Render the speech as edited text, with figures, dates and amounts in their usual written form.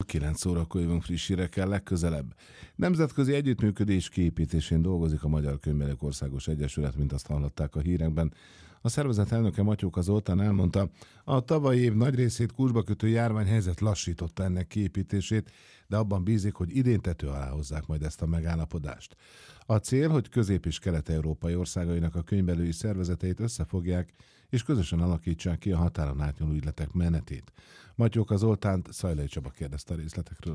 9 órakor jövünk friss hírekkel legközelebb. Nemzetközi együttműködés kiépítésén dolgozik a Magyar Könyvelők Országos Egyesület, mint azt hallották a hírekben. A szervezet elnöke Matyóka Zoltán elmondta, a tavalyi év nagy részét kulcsba kötő járványhelyzet lassította ennek kiépítését, de abban bízik, hogy idén tető alá hozzák majd ezt a megállapodást. A cél, hogy közép- és kelet-európai országainak a könyvelői szervezeteit összefogják, és közösen alakítsák ki a határon átnyúló ügyletek menetét. Matyóka Zoltánt Szajlai Csaba kérdezte a részletekről.